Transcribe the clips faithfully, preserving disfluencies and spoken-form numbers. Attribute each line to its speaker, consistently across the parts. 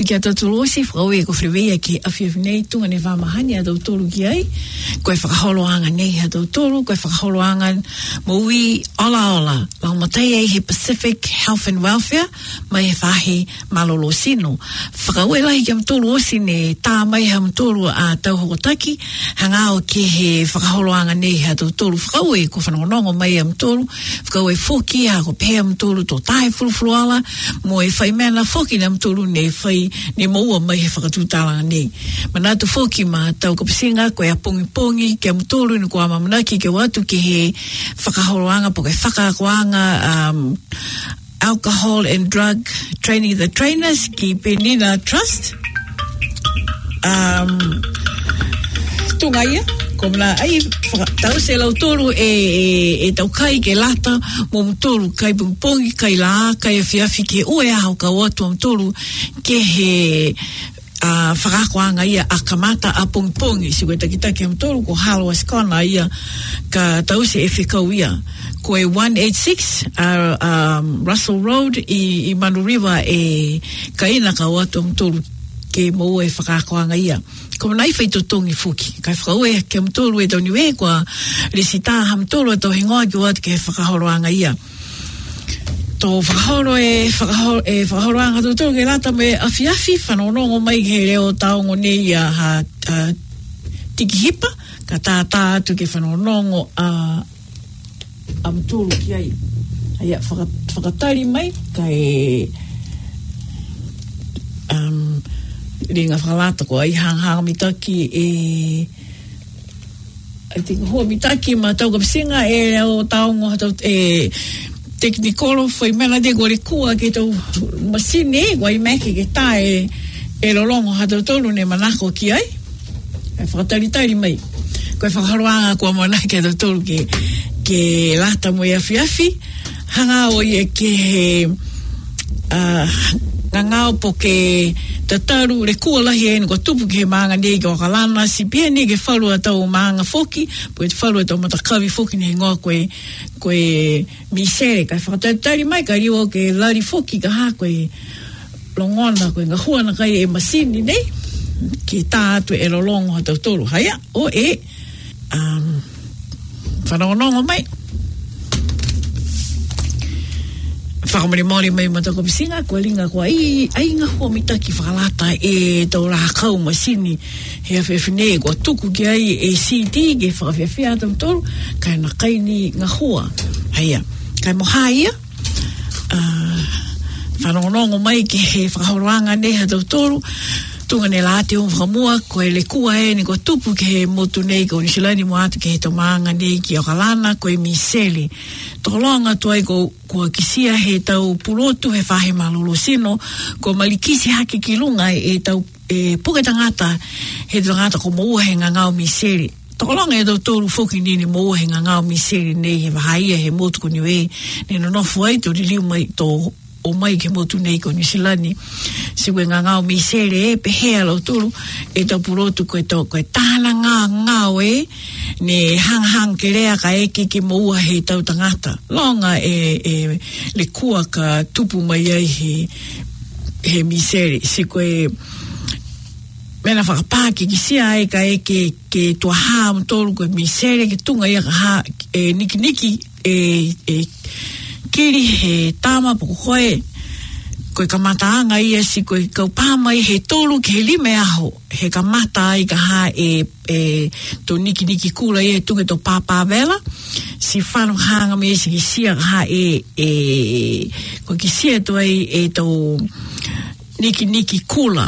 Speaker 1: tu kia tatu losi whakaue ko whiwea ki awhiawhinei tunga ne whamahani a tau tolu ki ai. Koe whakaholoanga nei a tau tolu, koe whakaholoanga maui ola ola. Lau matai ai he Pacific Health and Welfare, mai he whahe malolo sino. Whakaue lahi ki am tolu osi ne tā mai ha mtolu a tau hokotaki, hangao ki he whakaholoanga nei a tau tolu. Whakaue ko whanongonongo mai am tolu, whakaue whoki a ko pēa am tolu tō tae furufruala, mo e whai mena whoki na am tolu ne whai ne maua mai he whakatūtālanga nei. Manatu whoki ma tau kapisinga koe a pongi pongi ki am tolu ni kua mamanaki ke watu ki he whakaholoanga po ke whakakoanga um, alcohol and drug training the trainers ki Penina Trust. Um, tungaia ko mna ai tau se lau tolu e, e, e tau kai ke lata mo mtolu kai pungpongi kai la kai afiafi ke ue ahau ka watu mtolu ke he a uh, whakakoanga ia a kamata a pungpongi si koe takitaki mtolu ko halo askona ia ka tau se e whikau ia ko e one eighty-six uh, um, Russell Road i, i Manu River e kaina ka watu mtolu ke mo e whakakoanga ia. Ko nai fai totongi fuki. Kai whakaue ke mtolu e tauni we kua resita ha mtolu e tau hingoa ki watu ke whakahoroanga ia. Tō whakahoro e whakahoro e whakahoroanga tōtoro ke lata me awhiawhi whanonongo mai ke reo taongo ne ia ha uh, tiki hipa ka tātā atu ke whanonongo a a mtolu ki ai. Aia whakatari mai kai um, ringa whakalata ko ai hang hang mitaki e I think hoa mitaki ma tau kapisinga e o taongo hatau e teknikolo foi mena de gore kua ke tau masine e guai meke ke ta e e lolongo hatau tolu ne manako ki ai e whakataritari mai koe whakaroanga kua mana ke hatau tolu ke ke lata mo i awhiawhi hanga o i e ke uh, ngangao po ke tataru le kua lahi e ko tupu ke maanga nei ke wakalana si pia nei ke whalu a tau maanga foki po e te whalu a tau matakawi foki nei ngoa koe koe misere kai whakatatari mai ka riwa ke lari foki ka ha koe longona koe ngā huana kai e masini nei ke tā atu e lolongo hatau tolu haya o e um, whanongonongo mai whakamare maori mai matako pisinga kua linga kua ai ai ngā hua mitaki whakalata e tau raha kau masini he awhewhine kua tuku ki ai e C D ke whakawhiawhia atam tolu kai na kai ni ngā hua haia kai moha ia uh, whanongonongo mai ke he whakahoroanga ne hatau tolu tunga ne la te o whakamua koe le kua e ni kua tupu ke he motu nei ko nisilani mo atu ke he tau maanga nei ki okalana koe miseli tolonga tuai ko kua kisia he tau purotu he whahe malolo sino ko malikisi hake ki lunga e tau e puke tangata he tangata ko moua he ngangao miseri tolonga e tau tolu foki nini moua he ngangao miseri nei he wahaia he motu ko niwe ne no nofu ai to riliu mai to o mai ke motu nei ko nisilani siwe ngangao miseri e pehea lau tolu e tau purotu koe tau koe tāna ngā ngāo e ne hang hang ke rea ka eke ke moua he tau tangata longa e, e le kua ka tupu mai ai he he miseri si koe mena whakapāki ki sia e ka eke ke tua haa mtolu koe miseri ke tunga ia ka haa e niki niki e, e kiri he tāma poko koe koe kamataanga ia si koe kaupāmai he tolu ke he lime aho he kamata ai ka ha e, e to niki niki kula ia tunge to pāpā vela si whanu hanga me si ki sia ka ha e, e koe ki sia to ai e to niki niki kula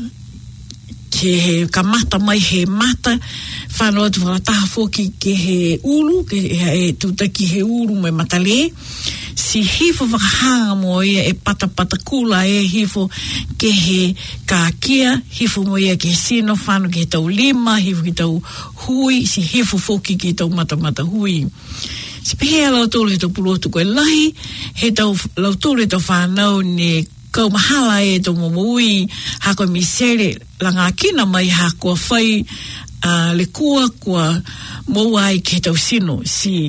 Speaker 1: ke he kamata mai he mata whanu atu whakataha foki ke he ulu ke he tutaki he ulu me matale si hifo whakahanga mo ia e pata pata kula e hifo ke he kākia hifo mo ia ke sino whanu ke tau lima hifo ke tau hui si hifo foki ke tau mata mata hui si pehea lau tolu he tau pulotu koe lahi he tau lau tolu he tau whanau ne kau mahala e tau momui hako misere la ngā kina mai hako whai uh, le kua kua moua ai ke tau sino si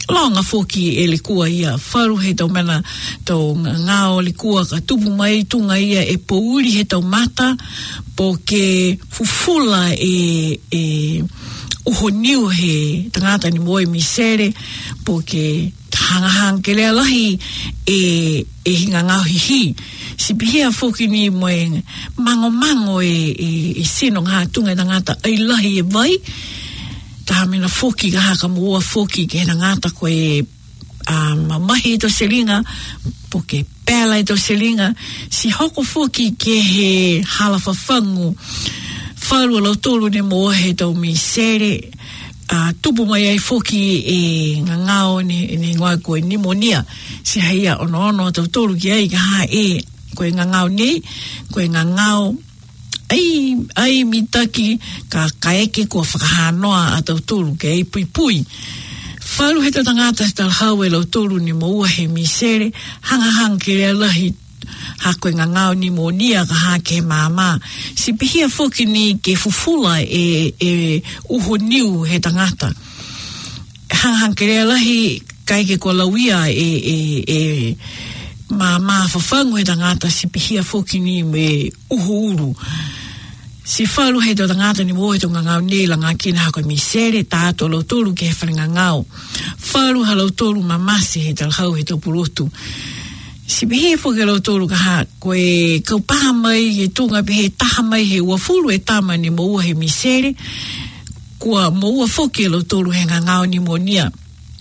Speaker 1: longa foki e le kua ia wharu he tau mana tau ngao le kua ka tupu mai tunga ia e pouri he tau mata po ke fufula e e uho niu he tangata ni moe misere po ke hangahang ke lea lahi e, e hinga ngao hihi si pihia foki ni moe mango mango e, e, e sino ngā tunga tangata ai lahi e vai ta mena foki ka haka mua foki ke tangata koe um, mahi to selinga po ke pēla to selinga si hoko foki ke he hala whawhangu wharu lau tolu ne moa he tau mi sere uh, tupu mai ai foki e ngangao ne, ne ngoa koe nimonia si haia ono ono tau tolu ki ai ka ha e koe ngangao nei koe ngangao ai ai mitaki ka kaeke kua whakahanoa a tau tolu ke ai pui pui wharu he tangata tal hawe lau tolu ni moa he mi sere hanga hanga ke rea lahi ha koe ngangao ni monia ka ha ke mama si pihia foki ni ke fufula e, e uho niu he tangata hang hang ke rea lahi kai ke ko lawia e, e, e mama whawhangu he tangata si pihia foki ni me uho uru si wharu he tangata ni moe to ngangao ni la ngā kina ha koe mi sere tāto lau tolu ke he whare ngangao wharu ha lau tolu mamasi he tal hau he tau purotu si behe foke lau tolu ka ha koe kau paha mai he tunga behe taha mai he uafuru e tama ni moua he misere kua moua foke lau tolu he ngangao ni monia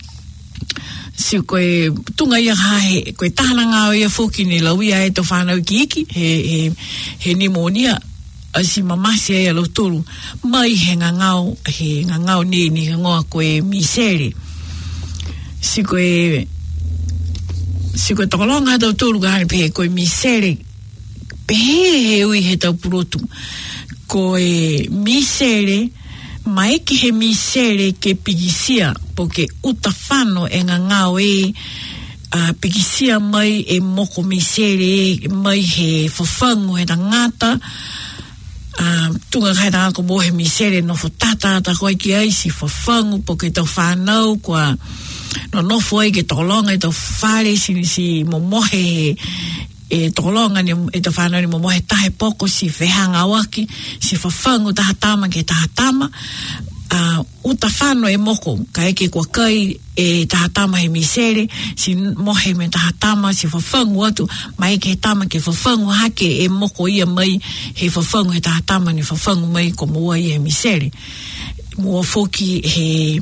Speaker 1: si koe tunga ia ha he koe tahana ngao ia foke ni lau ia e to whanau ki iki he, he, he ni monia a si mamasi ia lau tolu mai he ngangao he ngangao ni ni ngoa koe misere si koe si koe tokolonga tau tolu ka hane pehe koe misere pehe he ui he tau purotu koe misere maeke he misere ke pigisia po ke uta whano e ngā ngao e uh, pigisia mai e moko misere mai he whawhangu he tangata uh, tunga kai tanga ko mohe misere no fotata ta koe ki ai si whawhangu po ke tau whanau kua no no foi ke tolonga e to fare si si momohe e tolonga ni e to fana ni momohe tahe poko si vehanga waki si fafangu tahatama ke tahatama a uh, uta fano e moko ka eke kwa kai e tahatama he misere si mohe me tahatama si fafangu atu mai ke tama ke fafangu hake e moko ia mai he fafangu he tahatama ni fafangu mai ko mua ia misere mua foki he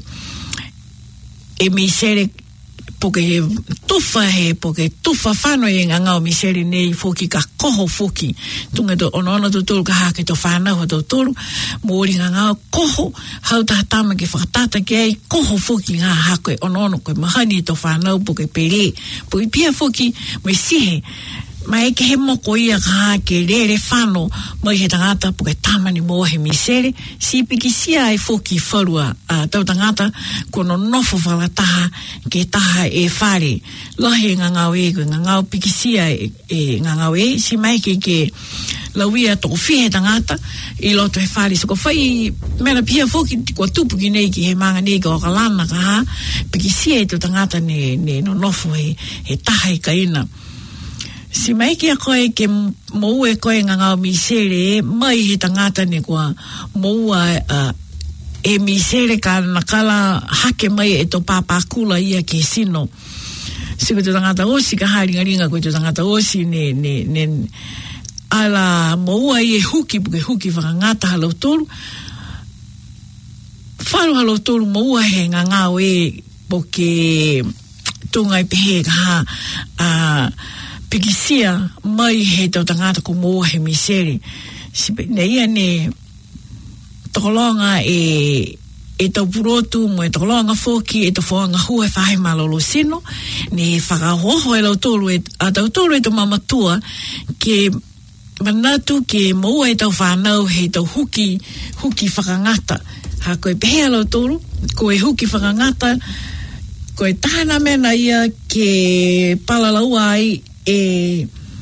Speaker 1: e misere poke he tufa he poke tufa whano e ngangao misere nei foki ka koho foki tunga to ono ono to tolu ka hake to whanau to tolu mōri ngangao koho hau tahatama ke whakatata ke ai koho foki ngā hake ono ono koe mahani to whanau poke pere poke pia foki mai sihe mai ke he moko ia ka ke rere whano mai he tangata poke tamani moa he misere si pikisia e foki wharua uh, tau tangata kono nofo whalataha ke taha e whare lahi ngangau e koe ngangau pikisia e, e ngangau e si mai ke ke lauia toko whihe tangata i loto he whare so ko whai mena pia foki kua tupu ki nei ki he manga nei ka wakalana ka ha pikisia e tau tangata ne, ne no nofo he, he taha e kaina si mai kia koe ke mou e koe ngangao misere mai he tangata ne kua mou a uh, e misere ka nakala hake mai e to papakula ia ke sino si ko te tangata osi ka haringa ringa ko te tangata osi ne, ne, ne ala mou a i e huki puke huki whakangata halau tolu wharu halau tolu mou a he ngangao e poke tungai pehe ka ha a uh, pikisia mai he tau tangata ko moa he misere si nei ane tokolonga e e tau purotu mo e tokolonga foki e to whaanga hua e whahe malolo sino ne whakahoho e lau tolu e a tau tolu e to mamatua ke manatu ke moa e tau whanau he tau huki huki whakangata ha koe pehea lau tolu ko e huki whakangata ko e tahana mena ia ke palalau ai e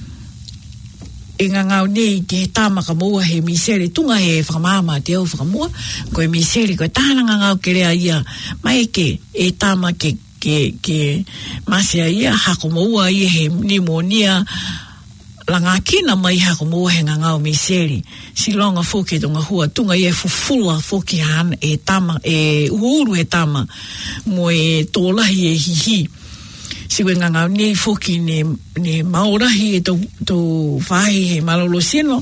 Speaker 1: e ngangau nei ke tamaka moa he misere tunga he whakamama te au whakamua ko e misere ko e tahana ngangau ke rea ia mai ke e tama ke ke ke masia ia hako moua ia he pneumonia langa kina mai hako moua he ngangau miseri silonga foki tonga hua tunga ia fufula foki han e tama e uhuru e tama mo e tolahi e hihi siwe ngangau nei foki ne, ne maurahi e to, to whahi he malolo sino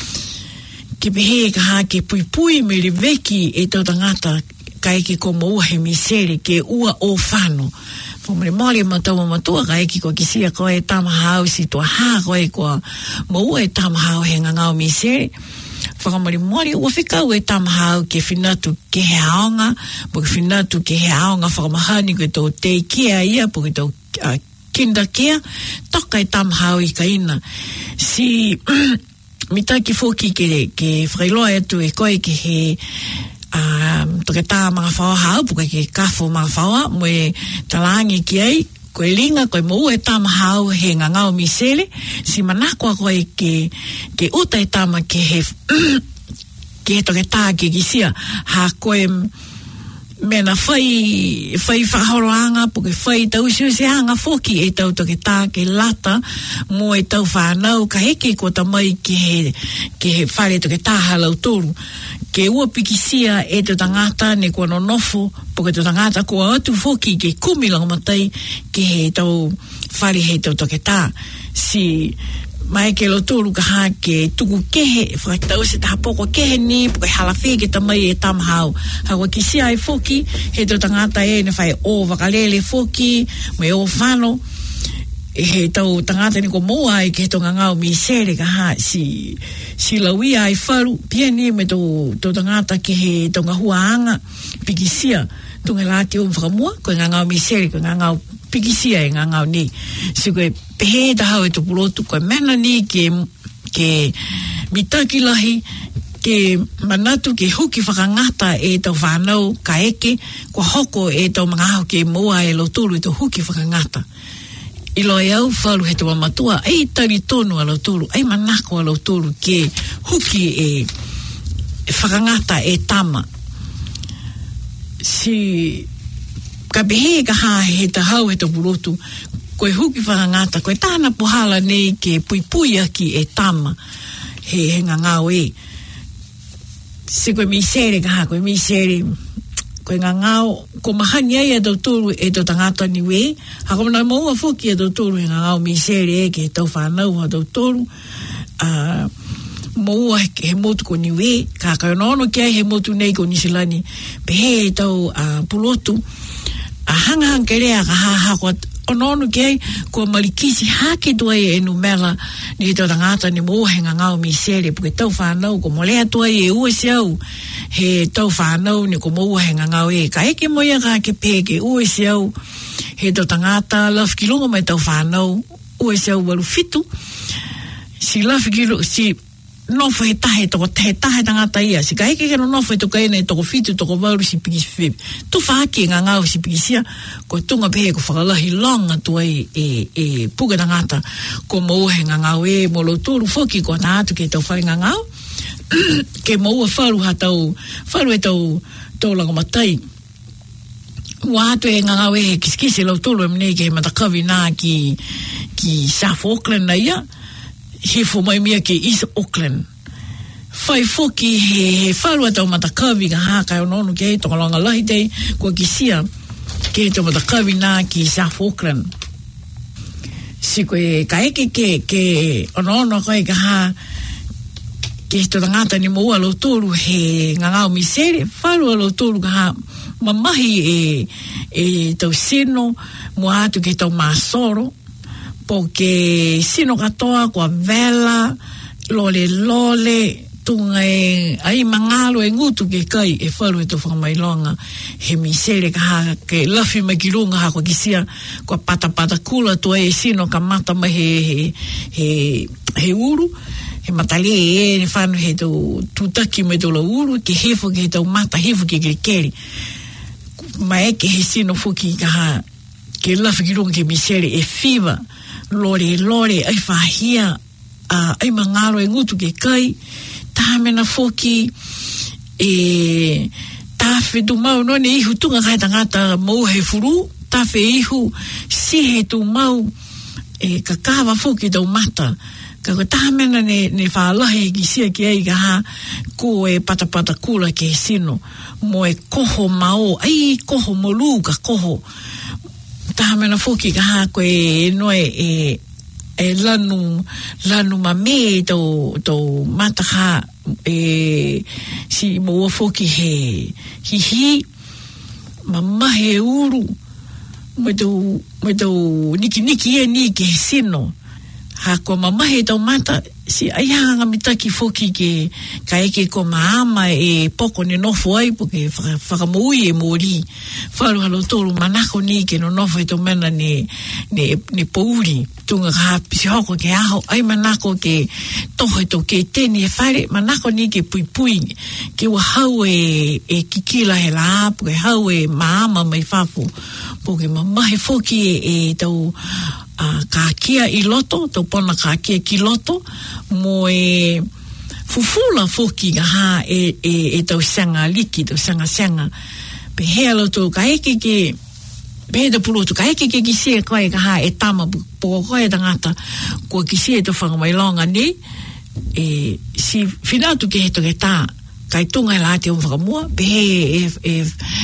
Speaker 1: ke pehe ka ha ke pui pui me le veki e tau tangata ka eki ko moua he miseri ke ua o whano Pomere mole matawa matua ka eki ko kisia ko e tama hau si tua ha ko e ko moua e tama hau he ngangau miseri whakamari mori ua whikau e tama hau ke whinatu ke he aonga po ke whinatu ke he aonga whakamahani ko e tau te kia ia po ke tau uh, kinda kia toka e tama hau i ka ina si mitaki foki ke ke whailoa atu e koe ke he um, toke tā mga whaua hau po ke kafo mga whaua mo e talangi ki ai koe linga, koe mou e tama hau he ngangau misele, si manakwa koe ke, ke uta e tama ke he, ke he toke tā ke kisia, ha koe mena whai, whai whahoroanga, po ke whai tau siusi hanga foki e tau toke tā ke lata, mo e tau whanau, ka heke ko tamai ke he, ke he whare toke tā halau toru. Ke ua pikisia e te tangata ne kua nonofo, po ke te tangata kua atu foki ke kumi lang matai ke he tau whare he tau toke tā. Si mai ke lotoru ka ha ke tuku kehe, whakatau se taha poko kehe ni, po ke halawhi ke tamai e tamahau. Hawa kisia e foki, he te tangata e ne whai o wakalele foki, me o whano, he tau tangata ni ko moa ai ke to ngangau mi sere ka ha si si lawi ai faru pia ni me to to tangata ke he to ngahua anga pikisia to ngelati um framua ko ngangau mi sere ko ngangau pikisia e ngangau ni si ko pe da ha to pulotu ko mena ni ke ke mitaki lahi ke manatu ke huki whakangata e tau whanau ka eke ko hoko e tau mga hau ke moa e lo tolu e tau huki whakangata ilo e au whalu he tawa matua, ei tari tonu alo tolu, ei manako alo tolu ke huki e, e whakangata e tama. Si ka behe ka ha he ta hau he ta purotu, koe huki whakangata, koe tāna pohala nei ke pui pui aki e tama, he he ngangau e. Si koe mi sere ka ha, koe mi sere, koe ngā ngāo, ko mahani ai e tau tōru e tau tangata ni we, hako mana maua whoki e tau tōru e ngā ngāo mi sere e ke tau whanau ha tau tōru, uh, maua he, he motu ko ni we, ka kai nono ki ai he motu nei ko nisilani, pe he e tau uh, pulotu, a uh, hanga hanga rea ka ha hako o nono ki ai, ko malikisi hake tua e enu mela, ni he tau tangata ni maua he ngā ngāo mi sere, puke tau whanau, ko molea tua e ue se au, he tau whanau ni ko maua he ngangau e. Ka eke moia ka ke peke ue se au he tau tangata lafi ki longa mai tau whanau ue se au walu fitu. Si lafi ki longa, si nofo he tahe toko he tahe tangata ia. Si ka eke kero nofo he toko ena e toko fitu toko walu si piki whip. Tu whaaki e ngangau si piki sia ko tunga pehe ko whakalahi longa tua e, e, e puka tangata ko maua he ngangau e molo tūru whoki ko na atu ke tau whare ngangau. Ke maua wharu ha tau, wharu e tau, tau langa matai. Ua atu e ngangau e he kisikisi lau tolu e mnei ke he matakawi nā ki, ki South Auckland na ia, he fo mai mia ke East Auckland. Whai foki he, he wharu e tau matakawi ka haka o nonu ke he tonga langa lahi tei, kua ki sia, ke he tau matakawi nā ki South Auckland. Si koe ka eke ke, ke o nonu koe ka ha, ke he tangata ni moua lo tolu he ngangau misere, wharu lo tolu ka ha mamahi e, e tau sino, mo atu ke tau masoro, po ke sino katoa kua vela, lole lole, tunga e ai mangalo e ngutu ke kai e wharu e tau whakamailonga he misere ka ha ke lafi makirunga ha kua kisia kua pata pata kula tua e sino ka mata mai he, he, he, he uru, he matale e ne whanu he tau tutaki me tau la uru, ke hefo ke he tau mata hefo ke kere kere. Ma eke he sino fuki ka ha, ke lafi ki runga ke misere e whiwa, lore lore, ai whahia, uh, ai mangalo e ngutu ke kai, taha mena fuki, e taha whetu mau no ne ihu tunga kai tangata mau he furu, tafe ihu sihe tu mau e ka kawa foki tau mata ka ko tahamena ne ne whaalahi ki sia ki ai ka ha ko e patapata kula ke sino mo e koho mao ai koho molu ka koho tahamena foki ka ha ko e noe e e lanu lanu mame to to mataha e si mo foki he hi hi mama he uru mo to mo to niki niki e ni ke sino ha ko mama he to mata si ai hanga mitaki foki ke ka eke ko maama e poko ne nofo ai porque whakamui e mori wharu halo tolu manako ni ke no nofo e to mena ne ne, ne pouri tunga ka pisi hoko ke aho ai manako ke toho e to ke teni e whare manako ni ke pui pui ke wa hau e, e kikila he la apu ke hau e maama mai whafu porque mama he foki e, e tau Uh, ka kia i loto, tau pona ka kia ki loto, mo e fufula foki ka ha e, e, e tau sanga liki, tau sanga sanga. Pe hea loto ka eke ke, pe hea tau pulotu, ka eke ke ki sia koe ka ha e tama poko koe tangata, kua ki sia tau whangamailonga ni, e si whinatu ke he toke tā, kai tunga e la te o whakamua, pe he e, e,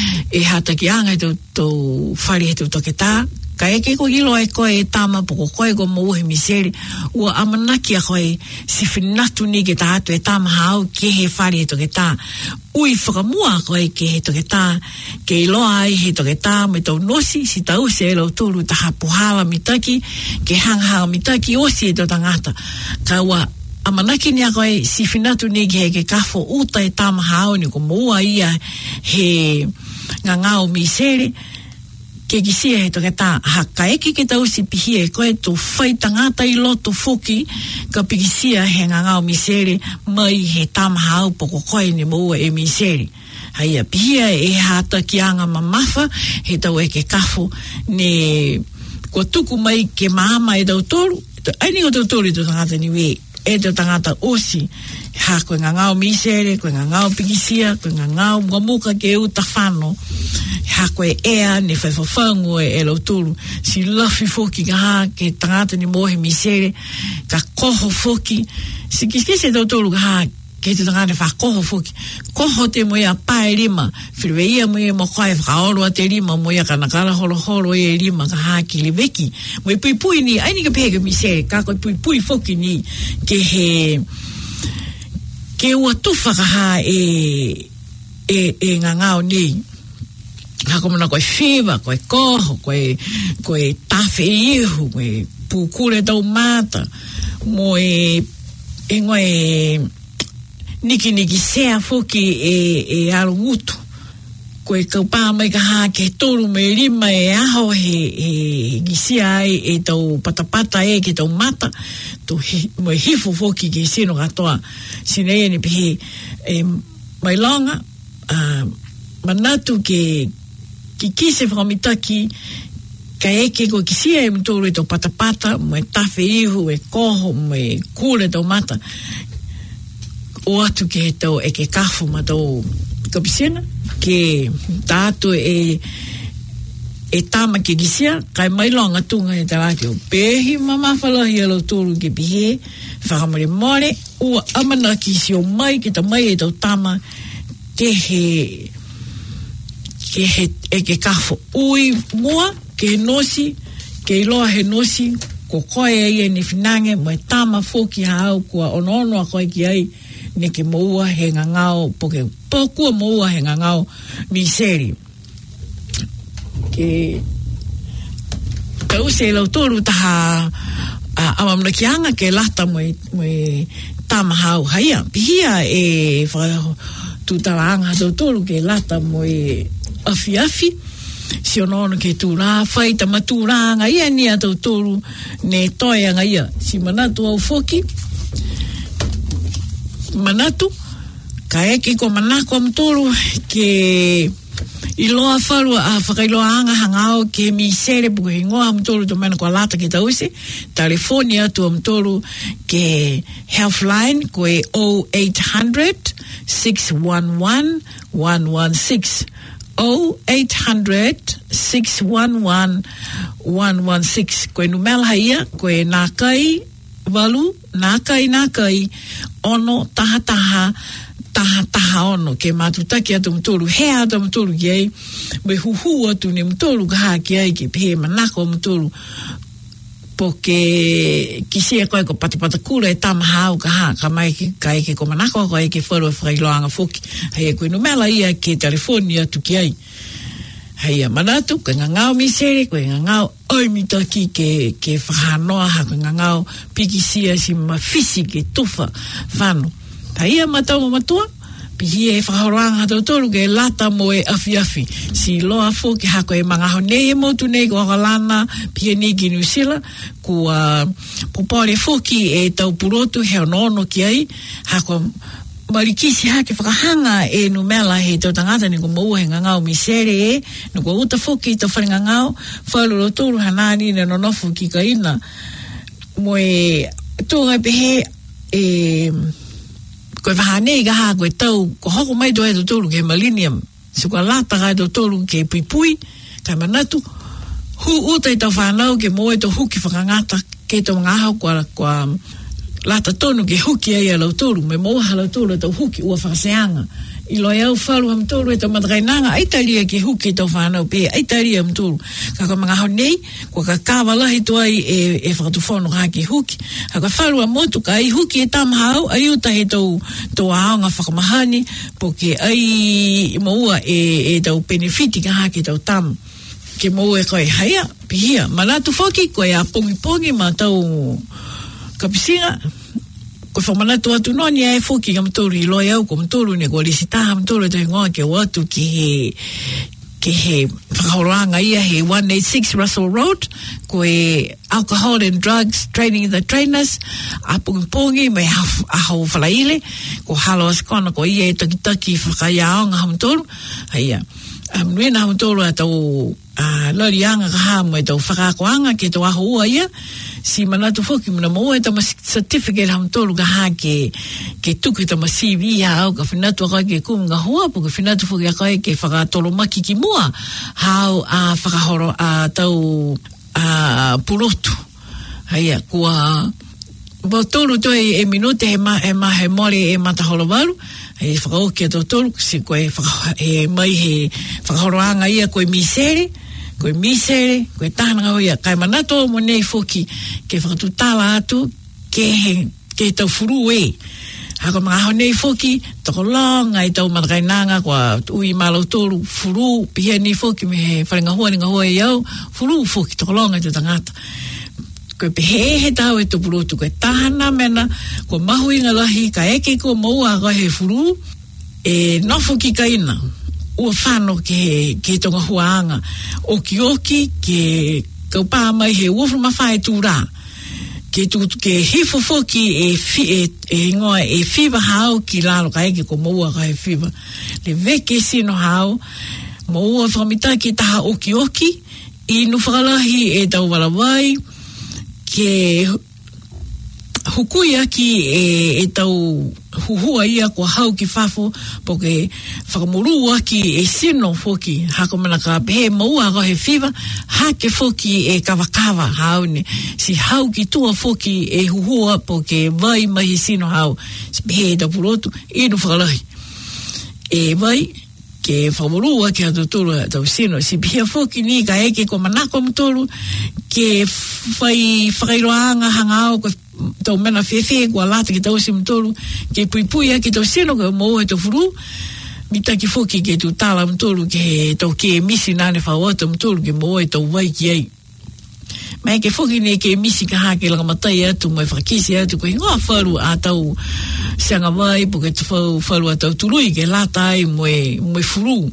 Speaker 1: e hata ki anga tau, tau whare he tau toke tā, ka eke ko ilo e koe e tama poko koe ko mo uhe miseri ua amanaki a koe si whinatu ni ke tātu e tama hao ke he whare he toke tā ui whakamua koe ke he toke tā ke iloa ai he toke tā me tau nosi si tau se e lau tūru taha puhala mitaki ke hanghaha mitaki osi e tau tangata ka ua amanaki ni a koe si whinatu ni ke he ke kafo uta e tama hao ni ko mo ua ia he ngangao miseri ke kisia he toke tā, haka eki ke tau si pihi e koe tō whai tangata i loto foki, ka pikisia he ngangao misere, mai he tamaha au poko koe ni moua e misere. Haia, pihia e hata ki anga mamafa, he tau e ke kafo, ne kua tuku mai ke maama e tau toru, aini ko tau toru i tau tangata ni we, e tau tangata osi, ha koe ngangao misere, koe ngangao pikisia, koe ngangao muamuka ke uta whano, ha koe ea ne whaiwhawhangu e lau tūru si lafi foki ka ha ke tangata ni mohe misere ka koho foki si kiskise tau tūru ka ha ke te tangata wha koho foki koho te moe a pae rima whirwe ia moe mo koe whakaoroa te rima moe a kanakara horo horo e rima ka ha ki le veki moe pui pui ni aini ka pēka misere ka koe pui pui foki ni ke he ke ua tuwha ka ha e e, e ngangao nei hako mana koe whiwa, koe koho, koe, koe tawhi ihu, koe pukure tau mata, mo e, e ngoe niki niki sea foki e, e aro ngutu. Koe kaupā mai ka ha ke toru me rima e aho he, he gisia ai e tau patapata e ke tau mata, to hi, mo e hifu foki ke sino katoa, sine e ni pihe e mai longa, uh, manatu ke ki kise whakamitaki ka eke ko kisia e mtoro e tau patapata mo e tawhi ihu e koho mo e kule tau mata o atu ke he tau e ke kafu ma tau kapisena ke tātu e e tama ke kisia kai mailonga tunga e tau ake o pehi mamawhalahi alo toro ke pihe whakamare more ua amanaki si o mai ke ta mai e tau tama ke he ke he e ke kafo ui mua ke nosi ke iloa he nosi ko koe ai e ni whinange mo e tama foki hao kua ono ono a koe ki ai ne ke moua he ngangao poke pokua moua he ngangao miseri ke tau se lau toru taha a amamna ki anga ke lata mo e, mo e tama hao haia pihia e whakaho tu talanga tau toru ke lata mo e afi afi si ono ke tūrā whai ta matūranga ia ni a tau toru ne toeanga ia si manatu au foki manatu ka eke ko manako am toru ke iloa wharu a whakailoa anga hangao ke mi sere puko hingoa am toru to mena kua lata ke tause California tu am toru ke Healthline ko e oh eight hundred, six one one, one one six oh eight hundred six one one one one six. Koe numela haia, koe nā kai walu, nā kai nā kai, ono taha taha, taha taha ono, ke mātutaki atu mtolu, hea atu mtolu ki ai, me huhu atu ne mtolu kaha ki ai, ke pehe manako mtolu, po ke kisia koe ko patapata kura e tamahau kaha, ka mai ki kai ke ko manako koe ke wharu e whakailoanga foki, hei koe numela ia ke California atu ki ai. Hei a manatu, koe ngangau misere, koe ngangau oimitaki ke, ke whahanoa ha, koe ngangau pikisia si mawhisi ke tufa whanu. Hei a matau matua, pihi e whahoranga tau tolu ke lata mo e afi afi. Si loa fo ke hako e mangaho nei e motu nei ko akalana, pihe nei ki New Zealand, ko uh, popore fo ki e tau purotu heo nono ki ai, hako marikisi hake whakahanga e numela he tau tangata ni ko maua he ngangau misere e, no ko uta foki tau whare ngangau, whaluro tūru hanani na nonofu ki ka ina. Mo e tūnga pehe e koe whahanei ka haa koe tau, ko hoko mai to e tau tūru ke millennium, so ka lata ka e tau tūru ke puipui, kai manatu, hu uta i tau whanau ke mo e tau huki whakangata ke tau ngahau kwa, kwa lata tonu ke huki ai a lauturu, me moha lauturu e tau huki ua whakaseanga. I loa au whalu am tūru e tau matakainanga, aitaria ke huki tau whanau pe, aitaria am tūru. Ka ka mga hau nei, kua ka kāwalahi tuai e, e whakatuwhono ka ke huki. Ka ka whalu am motu ka ai huki e tamahau, ai uta he tau, tau aonga whakamahani, po ke ai maua e, e tau benefiti ka hake tau tamu. Ke maua e koe haia, pihia, manatu whoki, koe a pongi pongi ma tau kapisinga, ko whamanatu atu noni e whoki ka mtoro i loa au ko mtoro ne ko lisitaha mtoro e ngoa ke watu ki he ke he whakaoroanga ia he one eighty-six Russell Road ko e Alcohol and Drugs Training the Trainers a pungi me ahau whalaile ko halo askona ko ia e takitaki whakaiaonga ha mtoro haia mnuina ha mtoro a tau a lorianga ka hamo e tau whakakoanga ke tau aho ua ia si manatu foki muna mo e tama certificate ham tolu ka ha ke ke tuku tama C V ha au ka finatu ka ke kunga hoa po ke finatu foki ka ke whaka tolo maki ki mua hau a whakahoro a tau a purotu haia kua bo tolu to e minute he ma e ma he mori e mataholo walu e whakaoki a tau tolu si koe e mai he whakahoroanga ia koe misere koe misere, koe tānanga hoia, kai manato mo nei foki, ke whakatutala atu, ke he, ke tau furu e. Hako mga hao nei foki, toko longa i tau matakainanga, kua ui malau tolu furu, pihia nei foki, me he wharenga hoa, ninga hoa i au, furu foki, toko longa i tau tangata. Koe pehe he tau e tau purotu, koe tāna mena, kua mahu inga lahi, ka eke kua maua ka he furu, e nofu ki ka ina. Ua whano ke, ke tonga huaanga. Oki oki ke kaupā mai he uofu mawhae tūrā. Ke, tu, ke hifo foki e, fi, e, e ngoa e whiwa hao ki lalo ka eke ko maua ka he whiwa. Le veke sino hao, maua whamita ke taha oki oki, i nu whakalahi e tau warawai, ke hukui aki e, e tau huhua ia kua hau ki whafo po ke whakamuru aki e sino foki hako mana ka pehe maua ka he whiwa hake foki e kawakawa haune si hau ki tua foki e huhua po ke vai mahi sino hau si pehe e tapurotu inu whakalahi e vai ke whakamuru aki a tuturu tau sino si pehe foki ni ka eke ko manako mtoro ke whai whakairoanga hangao ko tau mena whewhe kua lata ki tau si mtoro ke puipuia ki tau seno ka maua e tau furu mita ki foki ke tu tala mtoro ke tau ke misi nane whawata mtoro ke maua e tau wai ki ai mai ke foki ne ke misi ka hake langa matai atu mai whakisi atu koe ngā wharu a tau sianga wai po ke tu wharu a tau turui ke lata ai moe, moe furu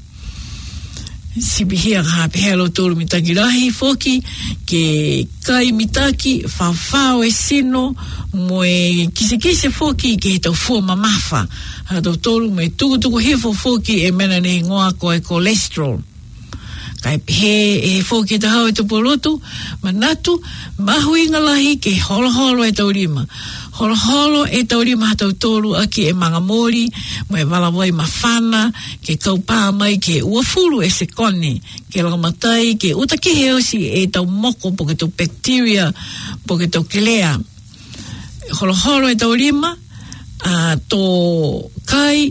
Speaker 1: si bihia ka pehelo tolu mitaki rahi foki ke kai mitaki whawhao e sino mo e kise kise foki ke tau fua mamafa ha tau tolu me tuku tuku hifo foki e mena ne ngoa ko e cholesterol kai pehe e foki te hau e tupolotu manatu mahu inga lahi ke holo holo e tau rima holo holo e tau lima hatau tolu aki e manga mori mo e wala wai mawhana ke kaupā mai ke uafuru e se kone ke langamatai ke uta ke heosi e tau moko po ke tau bacteria po ke tau kelea holo holo e tau lima a to kai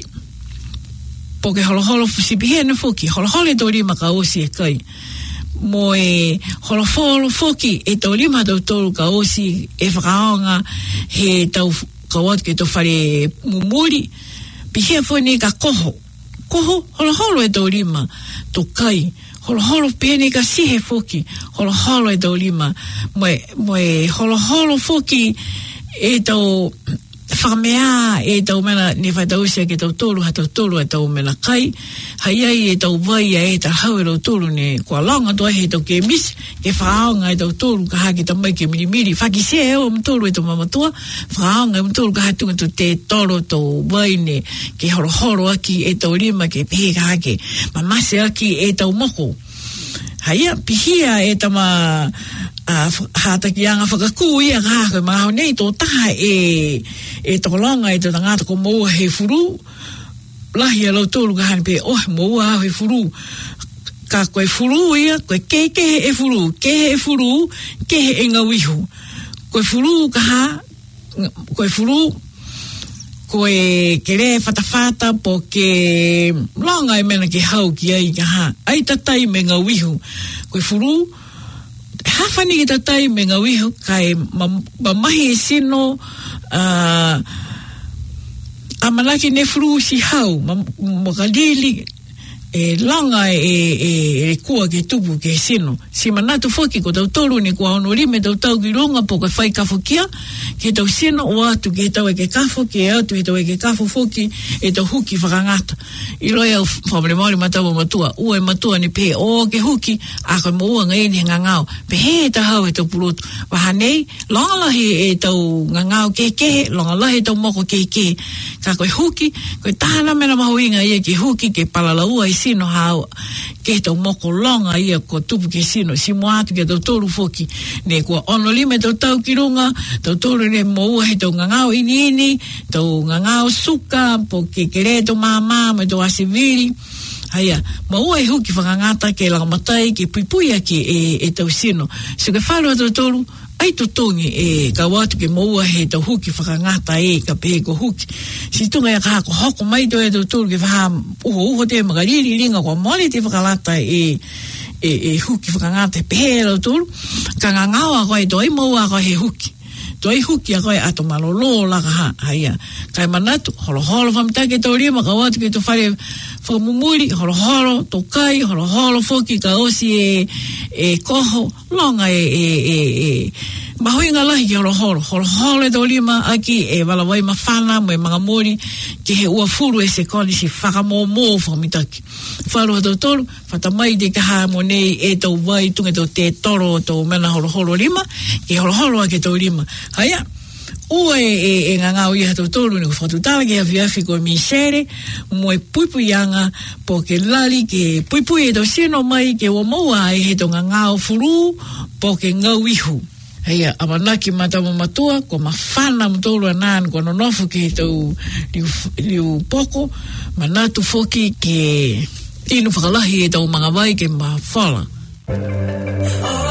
Speaker 1: po ke holo holo fusipihene fuki holo holo e tau lima ka osi e kai mo e holofolo foki e tau lima tau tolu ka osi e whakaonga he tau kawat ke tau whare mumuri pihia fwene ka koho koho holoholo e tau lima to kai holoholo pene ka sihe foki holoholo e tau lima mo e, mo e holoholo foki e tau whakamea e tau mena ne whai tau sia ke tau tolu ha tau tolu e tau mena kai hai ai e tau vai e ta hau e tau tolu ne kua longa toa he tau ke mis ke whaonga e tau tolu ka haki ta mai ke mirimiri whaki se e o mtolu e tau mamatua whaonga e mtolu ka hatu tu te tolo tau vai ne ke horo horo aki e tau lima ke pehe ka hake mamase aki e tau moko hai a pihia e tama a hata ki anga whakaku ia ka hake maho nei tō taha e e tokolonga e te tangata ko moua he furu lahi a lau tōru ka hane pe oh moua he furu ka koe furu ia koe ke kehe e furu kehe e furu kehe e ngawihu koe furu ka ha koe furu koe kere whatawhata po ke longa e mena ke hau ki ai ka ha ai tatai me ngawihu koe furu hawhani ki tatai me ngawihu kai mamahi e sino Uh, amalaki ne furu si hau makalili e langa e, e, e kua ke tupu ke sino si manatu foki ko tau tolu ni kua ono rime tau tau ki runga po ke whai kafo kia ke tau sino o atu ke tau e ke kafo ke atu e tau e ke kafo foki e tau huki whakangata i roi au whamare maori matau matua ua e matua ni pe o ke huki a koe mo ua ngai ni ngangau pe he e tau hau e tau purotu wahanei longa lahi e tau ngangau ke ke longa lahi e tau moko ke ke ka koe huki koe tahana mena mahuinga ia ke huki ke palalaua i sino hao ke tau moko longa ia ko tupu ke sino si moatu ke tau tolu foki ne kua ono lime tau tau ki runga tau tolu ne moua he tau ngangau ini ini tau ngangau suka po ke kere tau mama me tau asiviri haia moua e huki whakangata ke langamatai ke puipuia ki e, e tau sino so ke whalua tau tolu ai to tongi e ka watu ke moua he tau huki whakangata e ka pehe ko huki si tunga ya kaha ko hoko mai to e tau tolu ke whaha uho uho te magariri ringa kwa mole te whakalata e e, e huki whakangata e pehe tau tolu ka ngangawa koe to ai moua koe he huki to ai huki a koe ato malolo la kaha haia kai manatu holo holo whamitake tau rima ka watu ke to whare whamumuri holo holo to kai holo holo foki ka osi e e koho longa e e e, e. mahoinga lahi ki holo holo holo holo e tau rima aki e walawai mawhana mo e mga mori ke he ua furu e se koni si whakamomo whamitake wharu tau tolu whatamai te kaha mo nei e tau wai tunga tau te toro tau mena holo holo rima ke holo holo a ke tau rima haia ua e, e, e ngangau iha tau tolu ni whatutala ke hafi hafi ko misere mo e puipui anga po ke lali ke puipui e tau sino mai ke ua moua e he tau ngangau furu po ke ngau ihu heia amanaki matama matua ko mawhana mtolu anan ko nonofu ke tau liu, liu poko manatu foki ke tinu whakalahi e tau mga wai ke mawhala